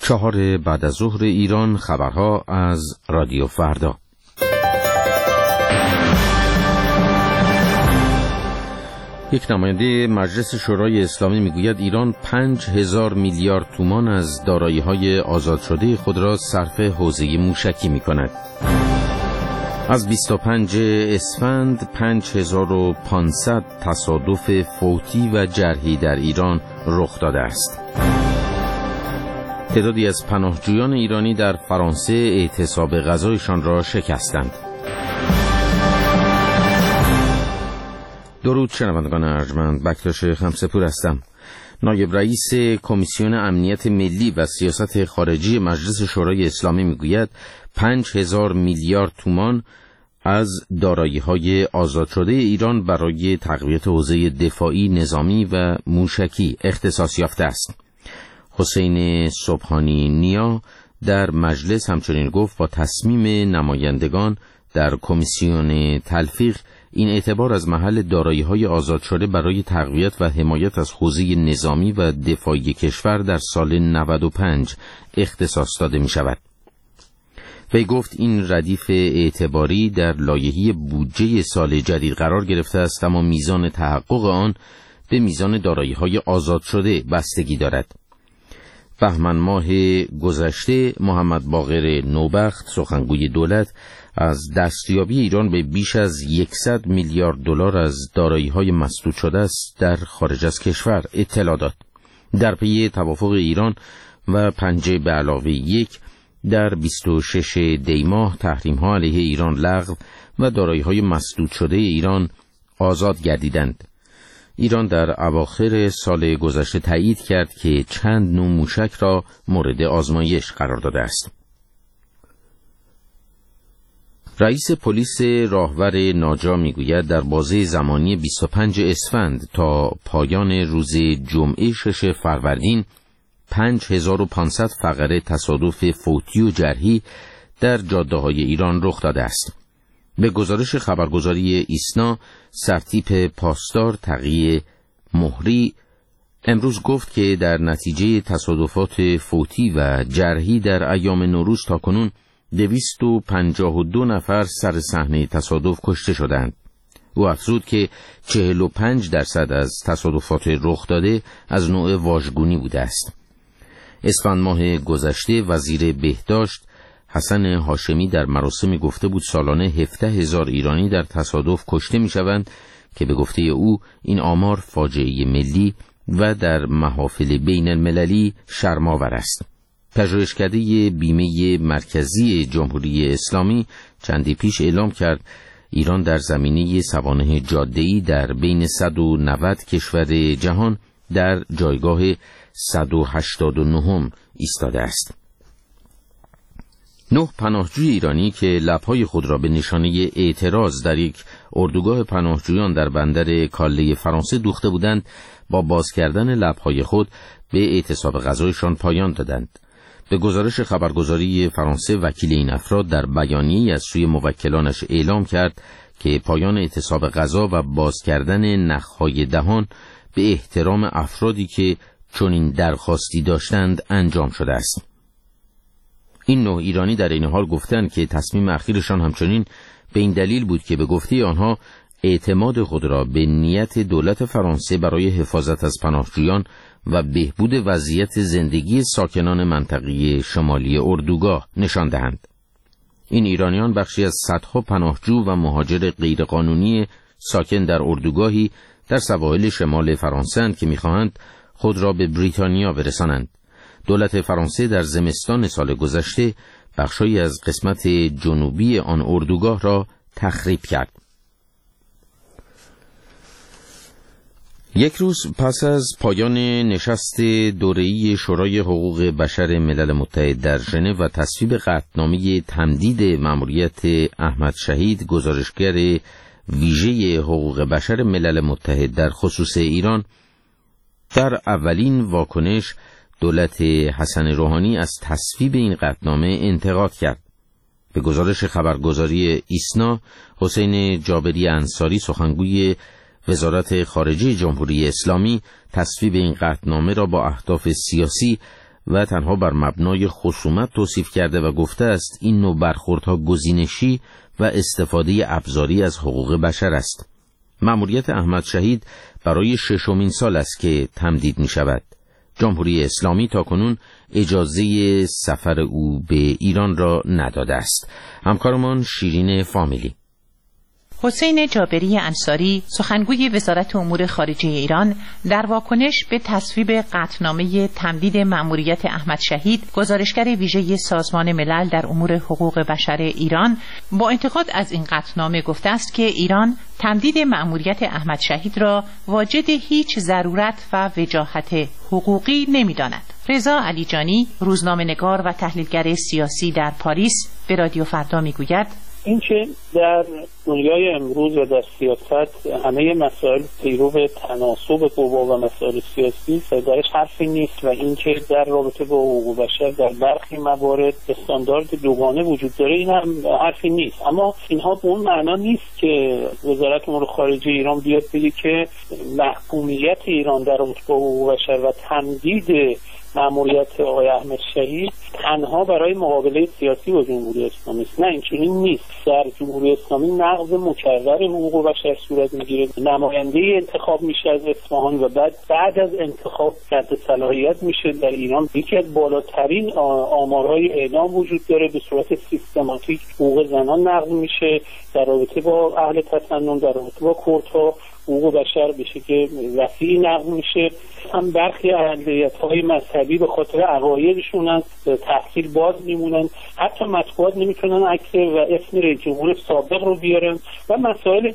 4 بعد از ظهر ایران. خبرها از رادیو فردا. یک نماینده مجلس شورای اسلامی میگوید ایران 5000 میلیارد تومان از دارایی‌های آزاد شده خود را صرف حوزه موشکی می‌کند. از 25 اسفند 5500 تصادف فوتی و جرحی در ایران رخ داده است. تعدادی از پناهجویان ایرانی در فرانسه اعتصاب غذایشان را شکستند. درود شنوندگان ارجمند، بکتاش خمسه‌پور هستم. نایب رئیس کمیسیون امنیت ملی و سیاست خارجی مجلس شورای اسلامی میگوید 5000 میلیارد تومان از دارایی‌های آزاد شده ایران برای تقویت حوزه دفاعی، نظامی و موشکی اختصاص یافته است. حسین سبحانی نیا در مجلس همچنین گفت با تصمیم نمایندگان در کمیسیون تلفیق این اعتبار از محل دارایی‌های آزاد شده برای تقویت و حمایت از حوزه نظامی و دفاعی کشور در سال 95 اختصاص داده می شود. وی گفت این ردیف اعتباری در لایحه بودجه سال جدید قرار گرفته است، اما میزان تحقق آن به میزان دارایی‌های آزاد شده بستگی دارد. بهمن ماه گذشته محمد باقر نوبخت سخنگوی دولت از دستیابی ایران به بیش از 100 میلیارد دلار از دارایی‌های مسدود شده است در خارج از کشور اطلاع داد. در پی توافق ایران و 5+1 در 26 دی ماه تحریم‌ها علیه ایران لغو و دارایی‌های مسدود شده ایران آزاد گردیدند. ایران در اواخر سال گذشته تایید کرد که چند نوع موشک را مورد آزمایش قرار داده است. رئیس پلیس راهور ناجا میگوید در بازه زمانی 25 اسفند تا پایان روز جمعه 6 فروردین 5500 فقره تصادف فوتی و جرحی در جاده‌های ایران رخ داده است. به گزارش خبرگزاری ایسنا، سرتیپ پاسدار تقی مهری امروز گفت که در نتیجه تصادفات فوتی و جرحی در ایام نوروز تاکنون 252 نفر سر صحنه تصادف کشته شدند. او افزود که 45% از تصادفات رخ داده از نوع واژگونی بوده است. اسفند ماه گذشته وزیر بهداشت حسن هاشمی در مراسم گفته بود سالانه 17000 ایرانی در تصادف کشته می شوند که به گفته او این آمار فاجعه ملی و در محافل بین المللی شرم‌آور است. پژوهشکده بیمه مرکزی جمهوری اسلامی چندی پیش اعلام کرد ایران در زمینه سوانح جاده‌ای در بین 190 کشور جهان در جایگاه 189 ایستاده است. 9 پناهجوی ایرانی که لب‌های خود را به نشانه اعتراض در یک اردوگاه پناهجویان در بندر کاله فرانسه دوخته بودند، با باز کردن لب‌های خود به اعتصاب غذایشان پایان دادند. به گزارش خبرگزاری فرانسه، وکیل این افراد در بیانیه‌ای از سوی موکلانش اعلام کرد که پایان اعتصاب غذا و باز کردن نخ‌های دهان به احترام افرادی که چنین درخواستی داشتند انجام شده است. این 9 ایرانی در این حال گفتند که تصمیم اخیرشان همچنین به این دلیل بود که به گفته آنها اعتماد خود را به نیت دولت فرانسه برای حفاظت از پناهجویان و بهبود وضعیت زندگی ساکنان منطقه شمالی اردوگاه نشان دهند. این ایرانیان بخشی از صدها پناهجو و مهاجر غیرقانونی ساکن در اردوگاهی در سواحل شمال فرانسه اند که می‌خواهند خود را به بریتانیا برسانند. دولت فرانسه در زمستان سال گذشته بخشی از قسمت جنوبی آن اردوگاه را تخریب کرد. یک روز پس از پایان نشست دوره‌ای شورای حقوق بشر ملل متحد در ژنو و تصویب قطعنامه تمدید مأموریت احمد شهید، گزارشگر ویژه حقوق بشر ملل متحد در خصوص ایران، در اولین واکنش دولت حسن روحانی از تصویب این قطعنامه انتقاد کرد. به گزارش خبرگزاری ایسنا، حسین جابری انصاری سخنگوی وزارت خارجه جمهوری اسلامی تصویب این قطعنامه را با اهداف سیاسی و تنها بر مبنای خصومت توصیف کرده و گفته است این نوع برخوردها گزینشی و استفاده ابزاری از حقوق بشر است. مأموریت احمد شهید برای 6مین سال است که تمدید می شود. جمهوری اسلامی تاکنون اجازه سفر او به ایران را نداده است. همکارمان شیرین فامیلی. حسین جابری انصاری، سخنگوی وزارت امور خارجه ایران، در واکنش به تصویب قطعنامه تمدید مأموریت احمد شهید، گزارشگر ویژه سازمان ملل در امور حقوق بشر ایران، با انتقاد از این قطعنامه گفته است که ایران تمدید مأموریت احمد شهید را واجد هیچ ضرورت و وجاهت حقوقی نمی‌داند. رضا علیجانی، روزنامه‌نگار و تحلیلگر سیاسی در پاریس، به رادیو فردا می‌گوید اینکه در دنیای امروز و در سیاست همه مسائل پیرو تناسب قوا و مسائل سیاسی درش حرفی نیست و اینکه در رابطه با حقوق بشر در برخی موارد استاندارد دوگانه وجود داره این هم حرفی نیست. اما اینها به اون معنا نیست که وزارت امور خارجه ایران بیاد بگه که محکومیت ایران در رابطه با حقوق بشر و تمدید مأموریت آقای احمد شهید تنها برای مقابله سیاسی با جمهوری اسلامی است. نه، این چنین نیست. در جمهوری اسلامی نقض مکرر حقوق بشر صورت میگیره، نماینده انتخاب میشه از اصفهان و بعد از انتخاب رد صلاحیت میشه. در ایران یکی از بالاترین آمارهای اعدام وجود داره، به صورت سیستماتیک حقوق زنان نقض میشه. در رابطه با اهل تسنن، در رابطه با کردها حقوق بشر به شکل وسیعی نقض میشه. هم برخی اقلیت‌های مذهبی به خاطر عقایدشون از تحصیل باز میمونن، حتی مطبوعات نمیتونن عکس و اسم رئیس جمهور سابق رو بیارن و مسائل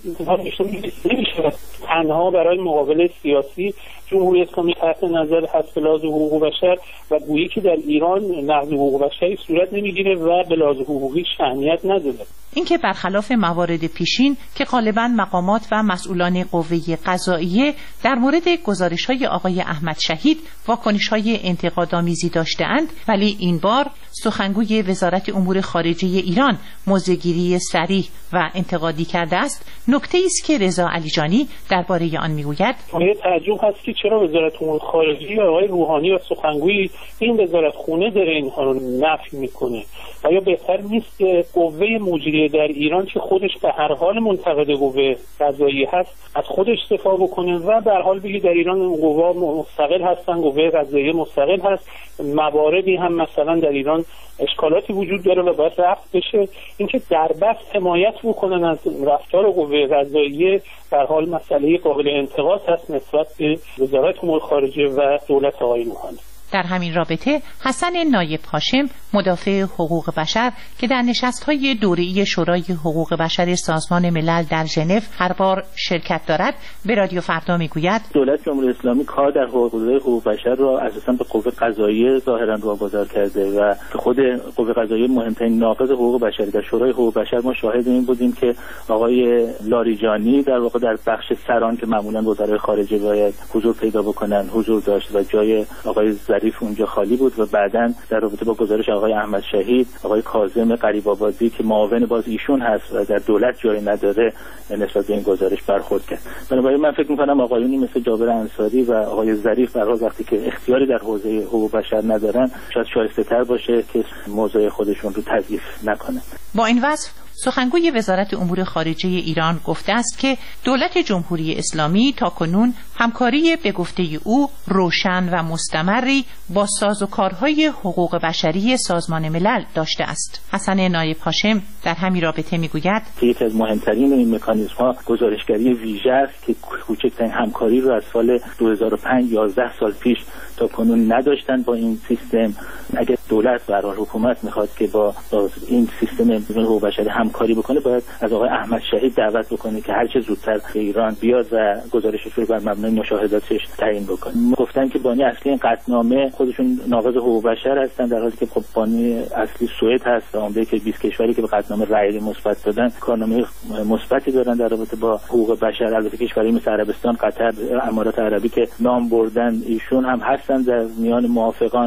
نمیشه تنها برای مقابله سیاسی جمهوری اسلامی تحت نظر هست به لحاظ حقوق بشر و گویی که در ایران نقض حقوق بشری صورت نمیگیره و به لحاظ حقوقی اهمیت نداره. اینکه برخلاف موارد پیشین که غالباً مقامات و مسئولان قوه قضاییه در مورد گزارش‌های آقای احمد شهید واکنش‌های انتقادآمیزی داشته‌اند، ولی این بار سخنگوی وزارت امور خارجه ایران موضع‌گیری صریح و انتقادی کرده است، نکته‌ای است که رضا علیجانی درباره آن می‌گوید. تعجب هست که چرا وزارت امور خارجه آقای روحانی و سخنگوی این وزارت خونه داره اینها رو نفی می‌کنه. آیا بهتر نیست که قوه مجریه در ایران که خودش به هر حال منتقد قوه قضاییه هست از خودش دفاع بکنه و به هر حال بگه در ایران قوا مستقل هستن، قوه قضاییه مستقل هست، مواردی هم مثلا در ایران اشکالاتی وجود داره و باید رفع بشه. اینکه در بس حمایت بکنن از رفتار قوه قضاییه به هر حال مسئله قابل انتقاد هست نسبت به وزارت امور خارجه و دولت آقای روحانی. در همین رابطه حسن نایب هاشم، مدافع حقوق بشر که در نشست‌های دوره‌ای شورای حقوق بشر سازمان ملل در ژنو هر بار شرکت دارد، به رادیو فردا میگوید دولت جمهوری اسلامی کار در حقوق بشر را اساساً به قوه قضاییه ظاهراً واگذار کرده و خود قوه قضاییه مهمترین ناقض حقوق بشری در شورای حقوق بشر ما شاهد این بودیم که آقای لاریجانی در واقع در بخش سران که معمولاً وزرای خارجه باید حضور پیدا بکنن حضور داشت و جای آقای ظریف اونجا خالی بود و بعداً در رابطه با گزارش آقای احمد شهید آقای کاظم قریب‌آبادی که معاون باز ایشون هست و در دولت جایی نداره نسبت به این گزارش برخورد کرد. بنابراین من فکر می‌کنم آقایونی مثل جابر انصاری و آقای ظریف در حال وقتی که اختیاری در حوزه حقوق بشر ندارن شاید شایسته‌تر باشه که موضع خودشون رو تضعیف نکنن. با این وصف سخنگوی وزارت امور خارجه ایران گفته است که دولت جمهوری اسلامی تاکنون همکاری به گفته او روشن و مستمری با سازوکارهای حقوق بشری سازمان ملل داشته است. حسن نایب هاشم در همین رابطه میگوید یکی از مهمترین این مکانیزم‌ها گزارشگری ویژه است که کوچکترین همکاری رو از سال 2005 11 سال پیش تا کنون نداشتن با این سیستم. اگر دولت و حکومت میخواد که با این سیستم حقوق بشری همکاری بکنه باید از آقای احمد شهید دعوت بکنه که هر چه زودتر به ایران بیاد و گزارشش رو بر مبنای مشاهداتش تعیین بکنه. گفتن که بانی اصلی این قطعنامه خودشون ناقض حقوق بشر هستن در حالی که خب بانی اصلی سوئد هست، آمریکا که 20 کشوری که به قطعنامه رأی مثبت دادن کارنامه مثبتی دارن در رابطه با حقوق بشر. البته کشوری مثل عربستان، قطر، امارات عربی که نام بردن ایشون هم هستن در میان موافقان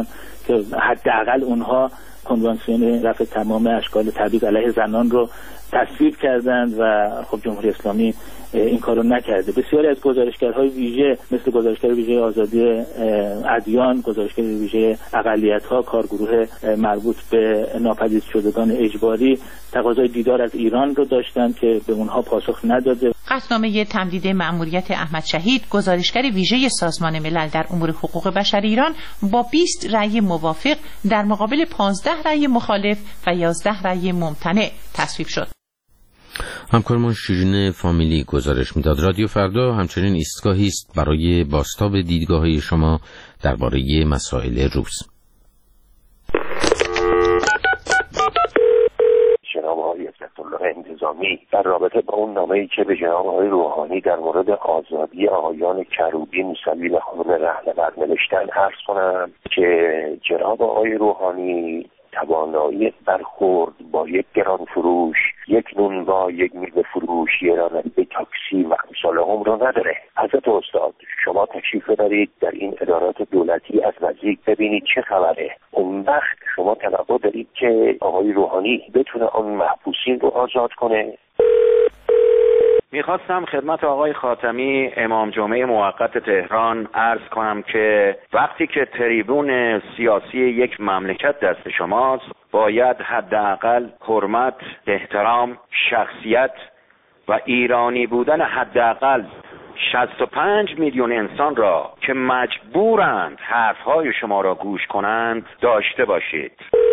که حداقل اونها کنوانسیون رفع تمام اشکال تبعیض علیه زنان رو تصویب کردند و خب جمهوری اسلامی این کارو نکرده. بسیاری از گزارشگرهای ویژه مثل گزارشگر ویژه آزادی ادیان، گزارشگر ویژه اقلیت‌ها، کارگروه مربوط به ناپدید شدگان اجباری تقاضای دیدار از ایران رو داشتند که به اونها پاسخ نداده. قطعنامه تمدید مأموریت احمد شهید، گزارشگر ویژه سازمان ملل در امور حقوق بشر ایران، با 20 رأی موافق در مقابل 15 رأی مخالف و 11 رأی ممتنع تصویب شد. همکارمان شیرین فامیلی گزارش میداد. رادیو فردا همچنین ایستگاهی است برای بازتاب دیدگاه‌های شما درباره مسائل روز. جناب آقای عزت‌الله انتظامی در رابطه با اون نامه‌ای که به جناب آقای روحانی در مورد آزادی آقایان کروبی، موسوی و خانم رهنورد نوشتن عرض کنم که جناب آقای روحانی توانایی برخورد با یک گران فروش، یک نونوا، یک میوه فروش، یک راننده تاکسی و امثالهم رو نداره. حضرت استاد شما تشریف ببرید در این ادارات دولتی، از نزدیک ببینید چه خبره. اون وقت شما توقع دارید که آقای روحانی بتونه آن محبوسین رو آزاد کنه. میخواستم خدمت آقای خاتمی امام جمعه موقت تهران عرض کنم که وقتی که تریبون سیاسی یک مملکت دست شماست، باید حداقل حرمت، احترام، شخصیت و ایرانی بودن حداقل 65 میلیون انسان را که مجبورند حرفهای شما را گوش کنند داشته باشید.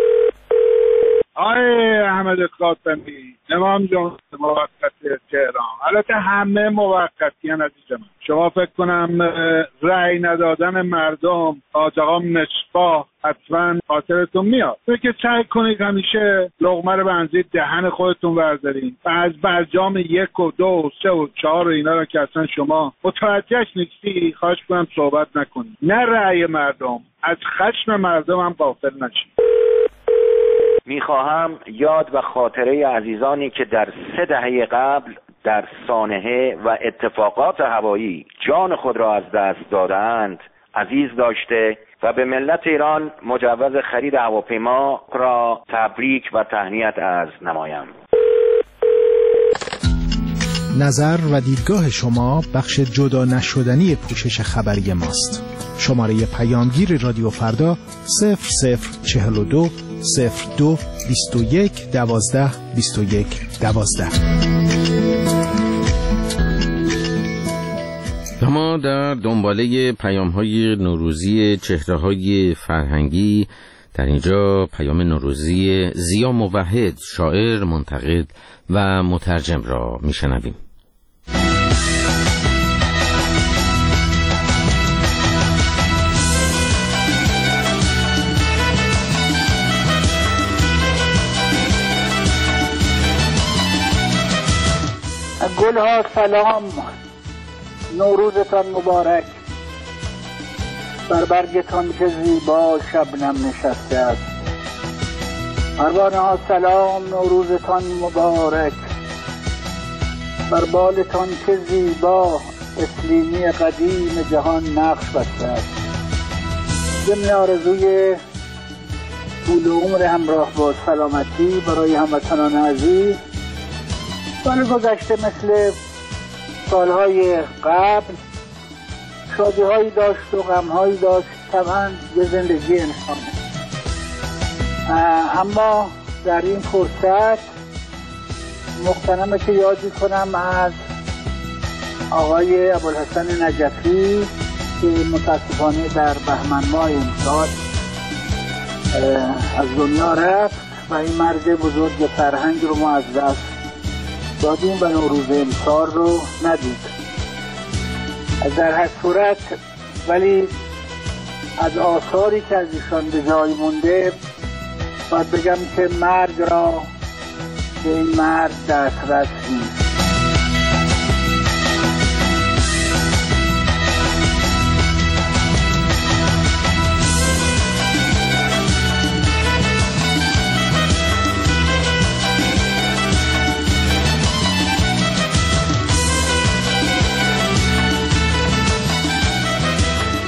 آقای احمد خاتمی، امام جمعه موقت تهران، البته همه موقتی ان عزیز من. شما فکر کنم رأی ندادن مردم آقا مصباح حتما خاطرتون میاد. که سعی کنید همیشه لقمه رو بنزید دهن خودتون بردارین و از برجام 1 و 2 و 3 و 4 و اینا رو که اصلا شما متوجهش نیستی خواهش کنم صحبت نکنید. نه رأی مردم، از خشم مردم هم غافل نشید. میخواهم یاد و خاطره عزیزانی که در 3 دهه قبل در سانحه و اتفاقات هوایی جان خود را از دست دادند عزیز داشته و به ملت ایران مجوز خرید هواپیما را تبریک و تهنیت عرض نمایم. نظر و دیدگاه شما بخش جدا نشدنی پوشش خبری ماست. شماره پیامگیر رادیو فردا 0042 02 21 12 21 12. ما در دنباله پیام‌های نوروزی چهره‌های فرهنگی در اینجا پیام نوروزی ضیا موحد، شاعر، منتقد و مترجم را میشنویم. گلها سلام، نوروزتان مبارک. بر برگتان که زیبا شبنم نشسته است. پروانه ها سلام، نوروزتان مبارک. بر بالتان که زیبا اسلیمی قدیم جهان نقش بسته است. ضمن آرزوی طول عمر همراه با سلامتی برای هموطنان عزیز، سال گذشته مثل سالهای قبل شادی‌هایی داشت و غم‌هایی داشت، طبعاً یه زندگی انسانه. اما در این فرصت مغتنمه که یادی کنم از آقای ابوالحسن نجفی که متاسفانه در بهمن ماه امسال از دنیا رفت و این مرد بزرگ فرهنگ رو ما از دست دادیم و نوروز امسال رو ندید. در هر صورت ولی از آثاری که از ایشان به جای مونده باید بگم که مرگ را به این مرد دسترس نیست.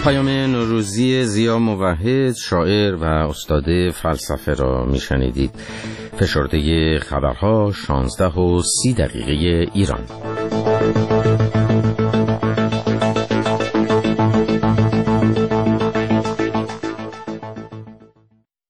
پیام نوروزی زیا موحد، شاعر و استاد فلسفه را میشنیدید. فشرده خبرها 16:30 ایران.